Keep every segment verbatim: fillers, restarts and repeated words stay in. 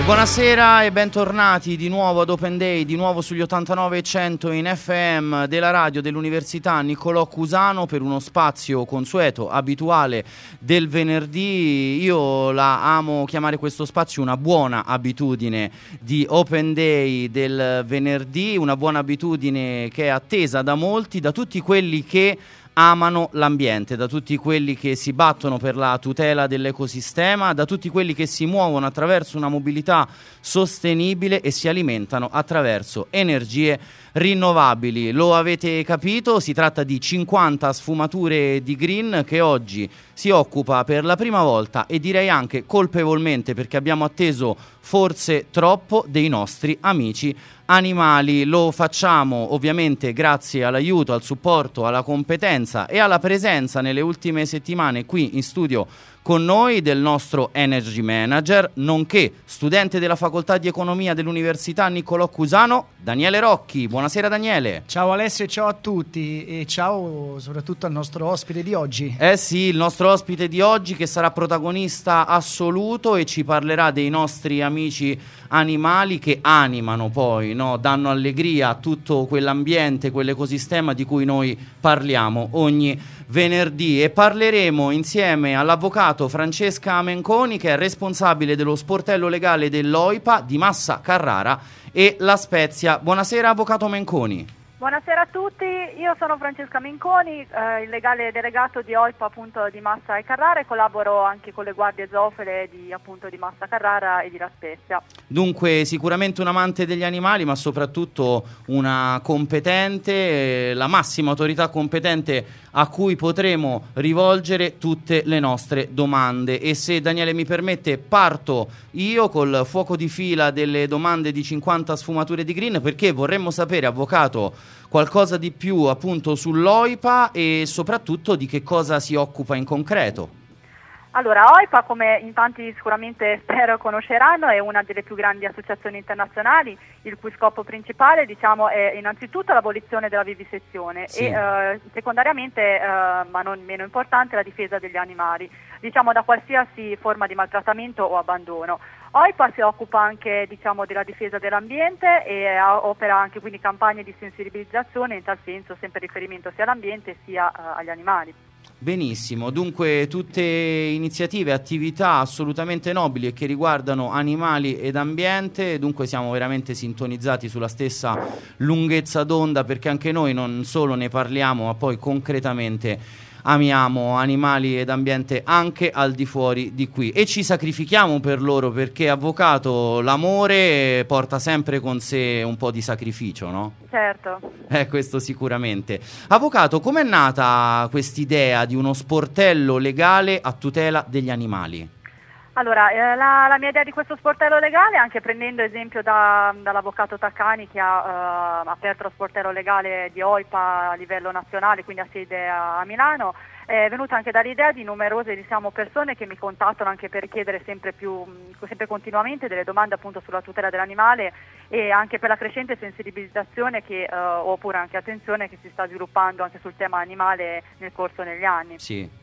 Buonasera e bentornati di nuovo ad Open Day, di nuovo sugli ottantanove e cento in F M della radio dell'Università Niccolò Cusano per uno spazio consueto, abituale del venerdì. Io la amo chiamare questo spazio una buona abitudine di Open Day del venerdì, una buona abitudine che è attesa da molti, da tutti quelli che amano l'ambiente, da tutti quelli che si battono per la tutela dell'ecosistema, da tutti quelli che si muovono attraverso una mobilità sostenibile e si alimentano attraverso energie rinnovabili. Lo avete capito, si tratta di cinquanta sfumature di green che oggi si occupa per la prima volta, e direi anche colpevolmente perché abbiamo atteso forse troppo, dei nostri amici animali. Lo facciamo ovviamente grazie all'aiuto, al supporto, alla competenza e alla presenza nelle ultime settimane qui in studio con noi del nostro Energy Manager, nonché studente della Facoltà di Economia dell'Università Niccolò Cusano, Daniele Rocchi. Buonasera Daniele. Ciao Alessio e ciao a tutti, e ciao soprattutto al nostro ospite di oggi. Eh sì, il nostro ospite di oggi che sarà protagonista assoluto e ci parlerà dei nostri amici animali che animano poi, no? Danno allegria a tutto quell'ambiente, quell'ecosistema di cui noi parliamo ogni venerdì, e parleremo insieme all'avvocato Francesca Menconi, che è responsabile dello sportello legale dell'O I P A di Massa Carrara e La Spezia. Buonasera avvocato Menconi. Buonasera a tutti, io sono Francesca Menconi, eh, il legale delegato di O I P A appunto di Massa e Carrara, e collaboro anche con le guardie zoofile di, appunto, di Massa Carrara e di La Spezia. Dunque sicuramente un amante degli animali, ma soprattutto una competente, eh, la massima autorità competente a cui potremo rivolgere tutte le nostre domande. E se Daniele mi permette, parto io col fuoco di fila delle domande di cinquanta sfumature di green, perché vorremmo sapere, avvocato, qualcosa di più appunto sull'O I P A e soprattutto di che cosa si occupa in concreto. Allora, O I P A, come in tanti sicuramente spero conosceranno, è una delle più grandi associazioni internazionali, il cui scopo principale, diciamo, è innanzitutto l'abolizione della vivisezione, sì, e eh, secondariamente, eh, ma non meno importante, la difesa degli animali, diciamo, da qualsiasi forma di maltrattamento o abbandono. O I P A si occupa anche, diciamo, della difesa dell'ambiente e eh, opera anche quindi campagne di sensibilizzazione in tal senso, sempre riferimento sia all'ambiente sia eh, agli animali. Benissimo, dunque tutte iniziative, attività assolutamente nobili e che riguardano animali ed ambiente, dunque siamo veramente sintonizzati sulla stessa lunghezza d'onda, perché anche noi non solo ne parliamo ma poi concretamente amiamo animali ed ambiente anche al di fuori di qui e ci sacrifichiamo per loro, perché avvocato, l'amore porta sempre con sé un po' di sacrificio, no? Certo. Eh, questo sicuramente. Avvocato, com'è nata quest'idea di uno sportello legale a tutela degli animali? Allora, eh, la, la mia idea di questo sportello legale, anche prendendo esempio da, dall'avvocato Taccani, che ha eh, aperto lo sportello legale di O I P A a livello nazionale, quindi a sede a, a Milano, è venuta anche dall'idea di numerose, diciamo, persone che mi contattano anche per chiedere sempre più, sempre continuamente delle domande appunto sulla tutela dell'animale e anche per la crescente sensibilizzazione che, eh, oppure anche attenzione che si sta sviluppando anche sul tema animale nel corso negli anni. Sì.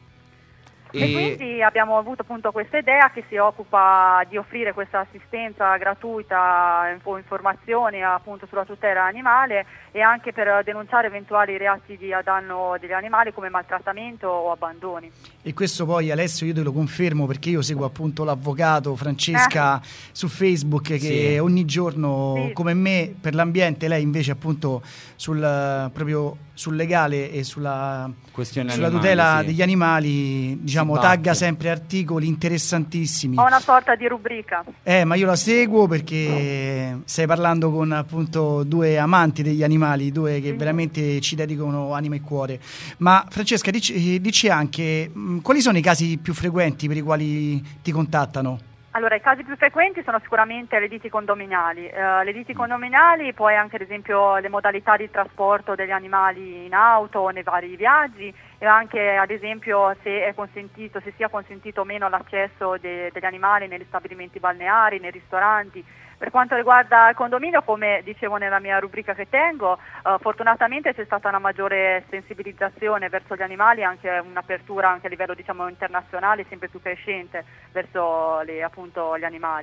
E quindi abbiamo avuto appunto questa idea che si occupa di offrire questa assistenza gratuita o informazioni appunto sulla tutela animale e anche per denunciare eventuali reati di a danno degli animali come maltrattamento o abbandoni. E questo poi Alessio io te lo confermo, perché io seguo appunto l'avvocato Francesca eh. su Facebook, che sì. ogni giorno sì. come me per l'ambiente, lei invece appunto sul proprio sul legale e sulla, sulla animali, tutela sì. degli animali, diciamo, tagga sempre articoli interessantissimi. Ho una sorta di rubrica. Eh, ma io la seguo perché stai parlando con appunto due amanti degli animali, due che mm-hmm. veramente ci dedicano anima e cuore. Ma Francesca, dici, dici anche mh, quali sono i casi più frequenti per i quali ti contattano? Allora, i casi più frequenti sono sicuramente le liti condominiali. Uh, le liti condominiali, poi anche ad esempio le modalità di trasporto degli animali in auto o nei vari viaggi, e anche ad esempio se è consentito, se sia consentito o meno l'accesso de- degli animali negli stabilimenti balneari, nei ristoranti. Per quanto riguarda il condominio, come dicevo nella mia rubrica che tengo, uh, fortunatamente c'è stata una maggiore sensibilizzazione verso gli animali, anche un'apertura anche a livello, diciamo, internazionale sempre più crescente verso le, appunto, gli animali.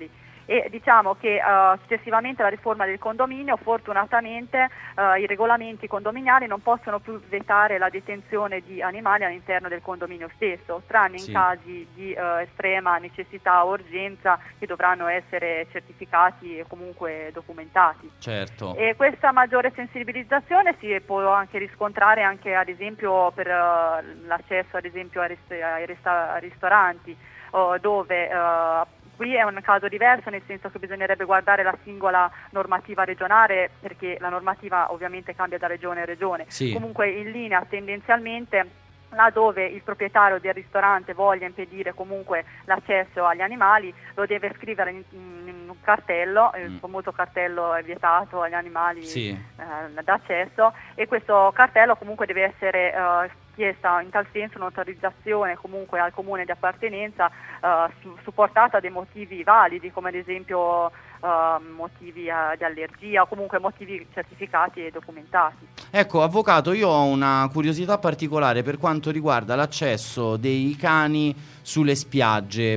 E diciamo che uh, successivamente alla riforma del condominio, fortunatamente uh, i regolamenti condominiali non possono più vietare la detenzione di animali all'interno del condominio stesso, tranne sì. in casi di uh, estrema necessità o urgenza che dovranno essere certificati e comunque documentati. Certo. E questa maggiore sensibilizzazione si può anche riscontrare anche ad esempio per uh, l'accesso ad esempio ai, rist- ai, rist- ai ristoranti uh, dove uh, qui è un caso diverso, nel senso che bisognerebbe guardare la singola normativa regionale, perché la normativa ovviamente cambia da regione a regione. Sì. Comunque in linea tendenzialmente, laddove il proprietario del ristorante voglia impedire comunque l'accesso agli animali, lo deve scrivere in, in un cartello, mm. il famoso cartello è vietato agli animali sì. eh, d'accesso, e questo cartello comunque deve essere eh, chiesta in tal senso un'autorizzazione comunque al comune di appartenenza eh, su, supportata dai motivi validi, come ad esempio eh, motivi eh, di allergia o comunque motivi certificati e documentati. Ecco, avvocato, io ho una curiosità particolare per quanto riguarda l'accesso dei cani sulle spiagge,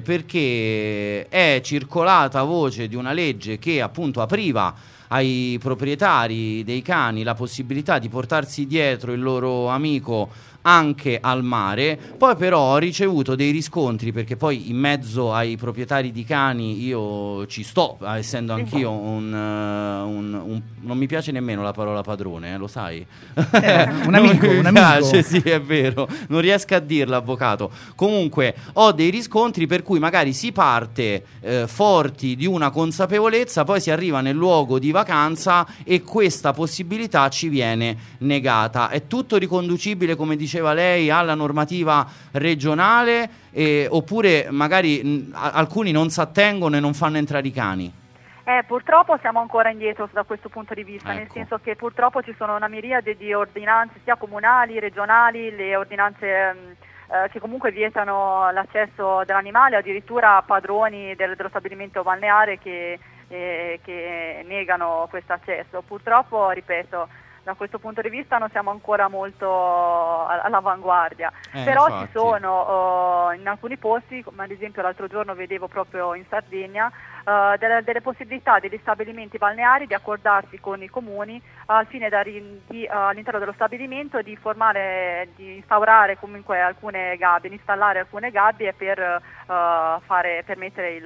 perché è circolata voce di una legge che appunto apriva ai proprietari dei cani la possibilità di portarsi dietro il loro amico anche al mare. Poi però ho ricevuto dei riscontri, perché poi in mezzo ai proprietari di cani io ci sto, essendo anch'io un, uh, un, un non mi piace nemmeno la parola padrone, eh, lo sai? Eh, un amico, un amico. Piace, sì, è vero, non riesco a dirlo, avvocato. Comunque ho dei riscontri per cui magari si parte eh, forti di una consapevolezza, poi si arriva nel luogo di vacanza e questa possibilità ci viene negata. È tutto riconducibile, come diceva lei, alla normativa regionale, eh, oppure magari mh, alcuni non si attengono e non fanno entrare i cani? Eh, purtroppo siamo ancora indietro da questo punto di vista, Ecco. nel senso che purtroppo ci sono una miriade di ordinanze sia comunali, regionali, le ordinanze ehm, eh, che comunque vietano l'accesso dell'animale, addirittura padroni del, dello stabilimento balneare che, eh, che negano questo accesso. Purtroppo, ripeto, da questo punto di vista non siamo ancora molto all'avanguardia, eh, però infatti. ci sono uh, in alcuni posti, come ad esempio l'altro giorno vedevo proprio in Sardegna, uh, delle, delle possibilità degli stabilimenti balneari di accordarsi con i comuni uh, al fine da ri- di, uh, all'interno dello stabilimento di formare, di instaurare comunque alcune gabbie, di installare alcune gabbie per uh, fare, permettere il,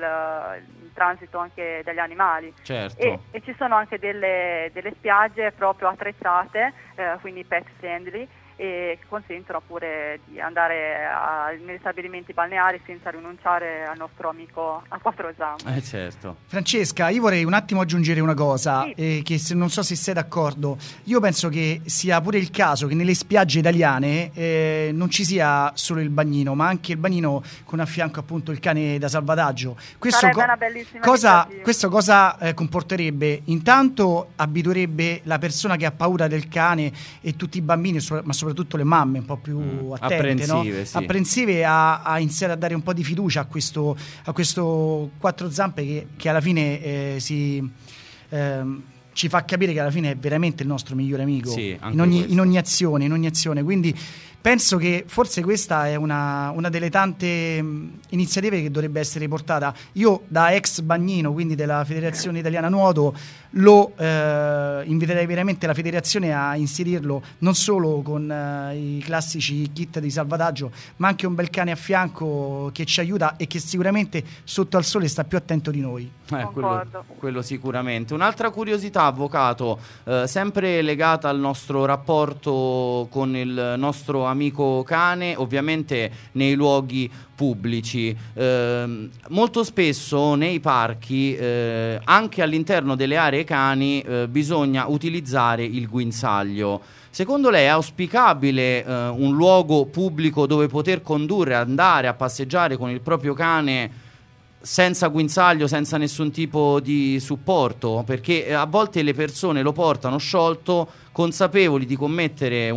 il transito anche degli animali. Certo. E, e ci sono anche delle, delle spiagge proprio attrezzate, eh, quindi pet friendly, e che consentono pure di andare a, negli stabilimenti balneari senza rinunciare al nostro amico a quattro zampe. Eh certo. Francesca, io vorrei un attimo aggiungere una cosa, sì. eh, che se, non so se sei d'accordo. Io penso che sia pure il caso che nelle spiagge italiane eh, non ci sia solo il bagnino, ma anche il bagnino con a fianco appunto il cane da salvataggio. Questo Sarebbe co- una bellissima cosa, iniziativa. questo cosa eh, comporterebbe? Intanto abituerebbe la persona che ha paura del cane e tutti i bambini, so- ma soprattutto le mamme un po' più mm, attente, apprensive, no? sì. apprensive a, a iniziare a dare un po' di fiducia a questo, a questo quattro zampe che, che alla fine eh, si ehm, ci fa capire che alla fine è veramente il nostro migliore amico, sì, in, ogni, questo. in ogni azione, in ogni azione. Quindi penso che forse questa è una, una delle tante mh, iniziative che dovrebbe essere portata. Io da ex bagnino, quindi della Federazione Italiana Nuoto, lo eh, inviterei veramente la federazione a inserirlo non solo con eh, i classici kit di salvataggio, ma anche un bel cane a fianco che ci aiuta e che sicuramente sotto al sole sta più attento di noi. Eh, quello, quello sicuramente. Un'altra curiosità, avvocato, eh, sempre legata al nostro rapporto con il nostro amico cane, ovviamente nei luoghi pubblici. Eh, molto spesso nei parchi, eh, anche all'interno delle aree cani, eh, bisogna utilizzare il guinzaglio. Secondo lei è auspicabile eh, un luogo pubblico dove poter condurre, andare a passeggiare con il proprio cane senza guinzaglio, senza nessun tipo di supporto? Perché a volte le persone lo portano sciolto, consapevoli di commettere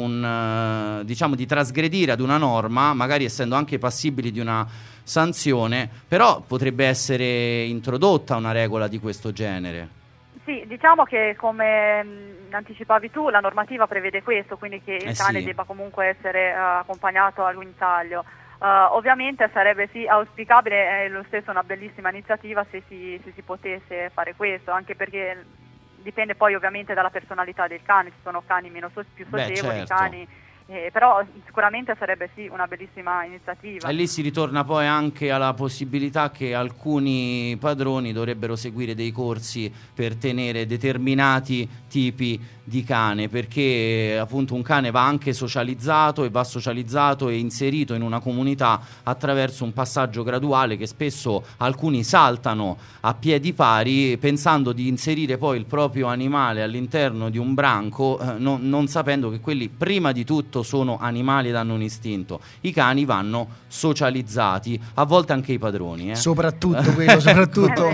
un uh, diciamo di trasgredire ad una norma, magari essendo anche passibili di una sanzione, però potrebbe essere introdotta una regola di questo genere. Sì, diciamo che come mh, anticipavi tu, la normativa prevede questo, quindi che il eh cane sì. debba comunque essere uh, accompagnato al guinzaglio. Uh, ovviamente sarebbe sì auspicabile, è lo stesso una bellissima iniziativa se si, se si potesse fare questo, anche perché dipende poi ovviamente dalla personalità del cane, ci sono cani meno so- più socievoli, certo. cani Eh, però sicuramente sarebbe sì una bellissima iniziativa. E lì si ritorna poi anche alla possibilità che alcuni padroni dovrebbero seguire dei corsi per tenere determinati tipi di cane, perché appunto un cane va anche socializzato e va socializzato e inserito in una comunità attraverso un passaggio graduale che spesso alcuni saltano a piedi pari pensando di inserire poi il proprio animale all'interno di un branco, eh, non, non sapendo che quelli prima di tutto sono animali ed hanno un istinto. I cani vanno socializzati, a volte anche i padroni. Eh. Soprattutto quello, soprattutto.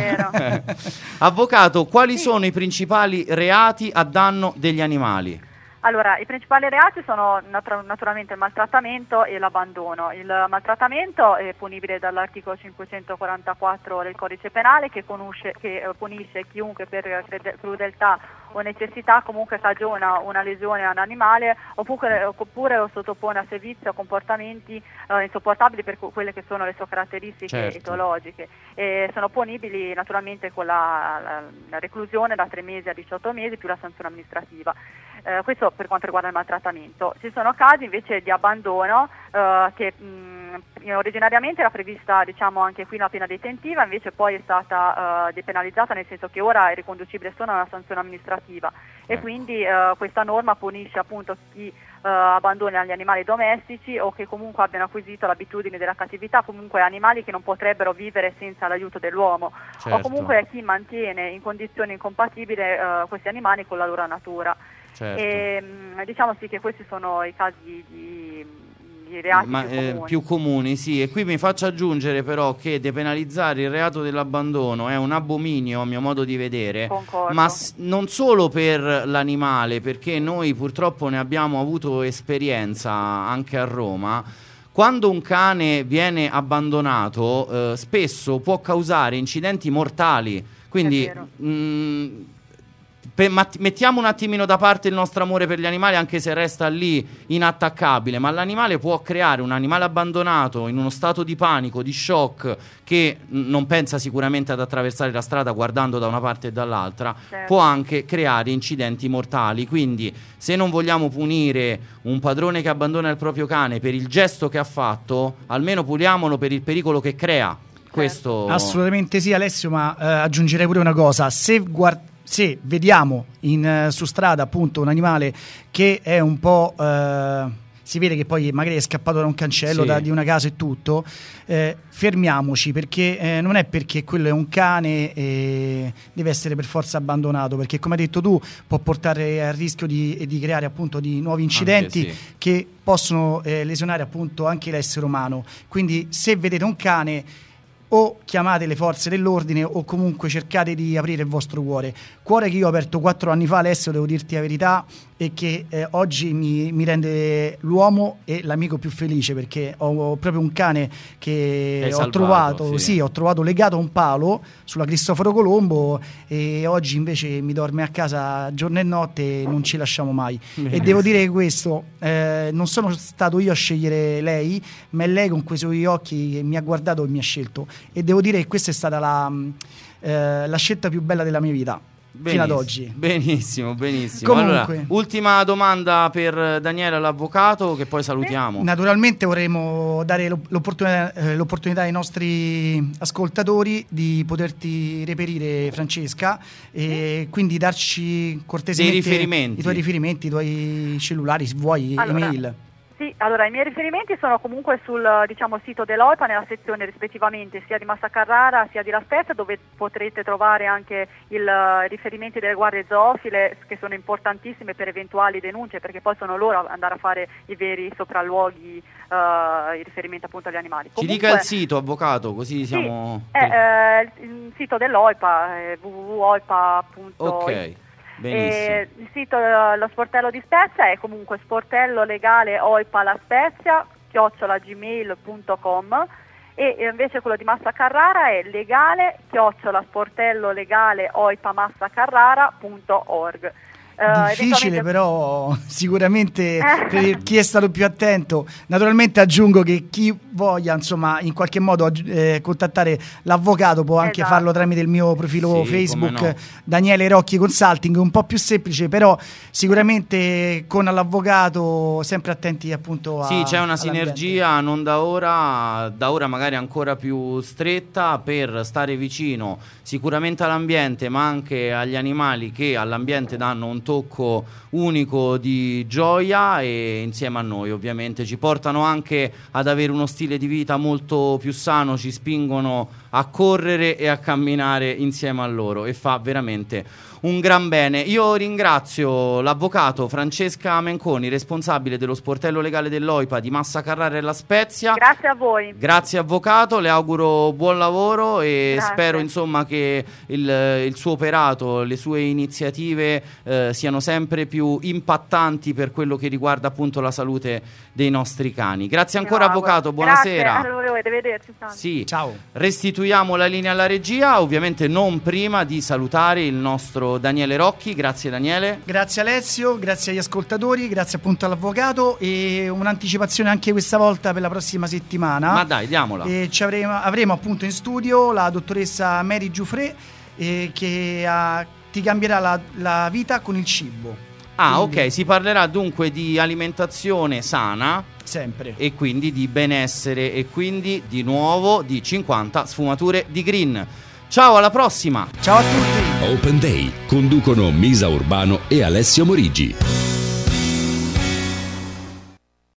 Avvocato, quali sì. sono i principali reati a danno degli animali? Allora, i principali reati sono nat- naturalmente il maltrattamento e l'abbandono. Il maltrattamento è punibile dall'articolo cinquecentoquarantaquattro del Codice Penale, che, conosce, che eh, punisce chiunque per crudeltà o necessità comunque cagiona una lesione a un animale oppure, oppure lo sottopone a servizio a comportamenti eh, insopportabili per co- quelle che sono le sue caratteristiche certo. etologiche. E sono punibili naturalmente con la, la, la reclusione da tre mesi a diciotto mesi più la sanzione amministrativa. Eh, questo per quanto riguarda il maltrattamento. Ci sono casi invece di abbandono eh, che mh, originariamente era prevista, diciamo, anche qui una pena detentiva, invece poi è stata eh, depenalizzata, nel senso che ora è riconducibile solo a una sanzione amministrativa e ecco. quindi eh, questa norma punisce appunto chi eh, abbandona gli animali domestici o che comunque abbiano acquisito l'abitudine della cattività, comunque animali che non potrebbero vivere senza l'aiuto dell'uomo, certo. o comunque chi mantiene in condizioni incompatibili eh, questi animali con la loro natura. Certo. E, diciamo sì che questi sono i casi di, di reati Ma, più, eh, comuni. più comuni, sì. E qui mi faccio aggiungere però che depenalizzare il reato dell'abbandono è un abominio a mio modo di vedere. Concordo. Ma s- non solo per l'animale, perché noi purtroppo ne abbiamo avuto esperienza anche a Roma. Quando un cane viene abbandonato eh, spesso può causare incidenti mortali, quindi mh, Pe- mettiamo un attimino da parte il nostro amore per gli animali, anche se resta lì inattaccabile, ma l'animale può creare un animale abbandonato in uno stato di panico, di shock, che n- non pensa sicuramente ad attraversare la strada guardando da una parte e dall'altra, certo. può anche creare incidenti mortali. Quindi se non vogliamo punire un padrone che abbandona il proprio cane per il gesto che ha fatto, almeno puniamolo per il pericolo che crea. Certo. Questo... Assolutamente sì, Alessio, ma eh, aggiungerei pure una cosa: se guard- se vediamo in, uh, su strada appunto un animale che è un po' uh, si vede che poi magari è scappato da un cancello, sì. da, di una casa e tutto, eh, fermiamoci, perché eh, non è perché quello è un cane e deve essere per forza abbandonato, perché come hai detto tu può portare al rischio di, di creare appunto di nuovi incidenti anche, sì. che possono eh, lesionare appunto anche l'essere umano. Quindi se vedete un cane, o chiamate le forze dell'ordine o comunque cercate di aprire il vostro cuore. Cuore che io ho aperto quattro anni fa, Alessio, devo dirti la verità, e che eh, oggi mi, mi rende l'uomo e l'amico più felice, perché ho, ho proprio un cane che ho salvato, trovato, sì. sì, ho trovato legato a un palo sulla Cristoforo Colombo, e oggi invece mi dorme a casa giorno e notte e non ci lasciamo mai. Bene. E devo dire questo, eh, non sono stato io a scegliere lei, ma è lei con quei suoi occhi che mi ha guardato e mi ha scelto. E devo dire che questa è stata la, eh, la scelta più bella della mia vita. Benissimo, fino ad oggi. Benissimo, benissimo. Comunque, allora, ultima domanda per Daniele, l'avvocato, che poi salutiamo. Naturalmente vorremmo dare l'opportunità, eh, l'opportunità ai nostri ascoltatori di poterti reperire, Francesca, e quindi darci cortesemente dei riferimenti. i tuoi riferimenti, i tuoi cellulari, se vuoi, allora. email. Sì, allora i miei riferimenti sono comunque sul diciamo, sito dell'O I P A, nella sezione rispettivamente sia di Massa Carrara sia di La Spezia, dove potrete trovare anche i riferimenti delle guardie zoofile, che sono importantissime per eventuali denunce, perché poi sono loro a andare a fare i veri sopralluoghi, uh, i riferimenti appunto agli animali. Ci Comunque, dica il sito, avvocato, così siamo... Sì, è eh, il sito dell'O I P A, è w w w punto o i p a punto i t. Ok. Benissimo. E il sito Lo Sportello di Spezia è comunque sportello legale oipa la Spezia chiocciola gmail punto com, e invece quello di Massa Carrara è legale chiocciola sportello legale oipa massa carrara punto org. Uh, difficile, però sicuramente per chi è stato più attento. Naturalmente aggiungo che chi voglia insomma in qualche modo eh, contattare l'avvocato può anche esatto. farlo tramite il mio profilo sì, Facebook, no. Daniele Rocchi Consulting, un po' più semplice, però sicuramente con l'avvocato sempre attenti appunto a sì, c'è una all'ambiente. sinergia non da ora, da ora magari ancora più stretta, per stare vicino sicuramente all'ambiente, ma anche agli animali che all'ambiente danno un tocco unico di gioia, e insieme a noi ovviamente ci portano anche ad avere uno stile di vita molto più sano, ci spingono a correre e a camminare insieme a loro, e fa veramente un gran bene. Io ringrazio l'avvocato Francesca Menconi, responsabile dello sportello legale dell'O I P A di Massa Carrara e La Spezia. Grazie a voi. Grazie avvocato, le auguro buon lavoro e Grazie. spero insomma che il, il suo operato, le sue iniziative eh, siano sempre più impattanti per quello che riguarda appunto la salute dei nostri cani. Grazie ancora Bravo. avvocato, buonasera. Grazie, arrivederci. Sì. Ciao. Restituiamo la linea alla regia, ovviamente non prima di salutare il nostro Daniele Rocchi. Grazie Daniele. Grazie Alessio, grazie agli ascoltatori, grazie appunto all'avvocato, e un'anticipazione anche questa volta per la prossima settimana. Ma dai, diamola. E ci avremo, avremo appunto in studio la dottoressa Mary Giuffre, eh, che ha, ti cambierà la, la vita con il cibo. Ah, quindi, ok, si parlerà dunque di alimentazione sana sempre. e quindi di benessere, e quindi di nuovo di cinquanta sfumature di green. Ciao, alla prossima! Ciao a tutti! Open Day conducono Misa Urbano e Alessio Morigi.